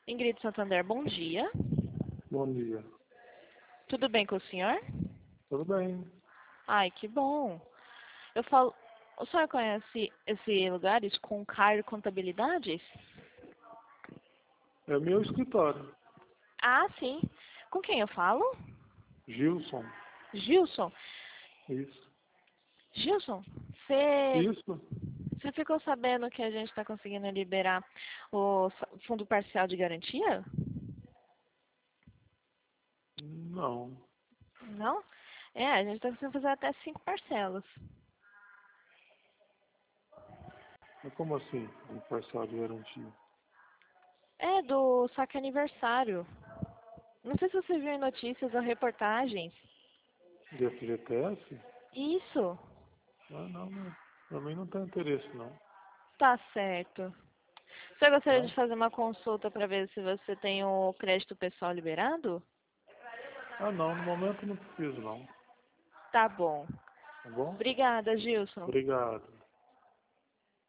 Ingrid Santander, bom dia. Bom dia. Tudo bem com o senhor? Tudo bem? Ai, que bom. Eu falo, o senhor conhece esse lugares com Cairo Contabilidades? É meu escritório. Ah, sim. Com quem eu falo? Gilson. Gilson. Isso. Gilson, você Isso? ficou sabendo que a gente está conseguindo liberar o fundo parcial de garantia? Não. Não? É, a gente está conseguindo fazer até 5 parcelas. Mas como assim? Um parcial de garantia? É, do saque aniversário. Não sei se você viu em notícias ou reportagens. De FGTS? Isso, Ah, não, não. Também não tem interesse, não. tá certo. Você gostaria Tá? de fazer uma consulta para ver se você tem o crédito pessoal liberado? Ah, não. No momento não preciso, não. Tá bom. Tá bom? Obrigada, Gilson. Obrigado.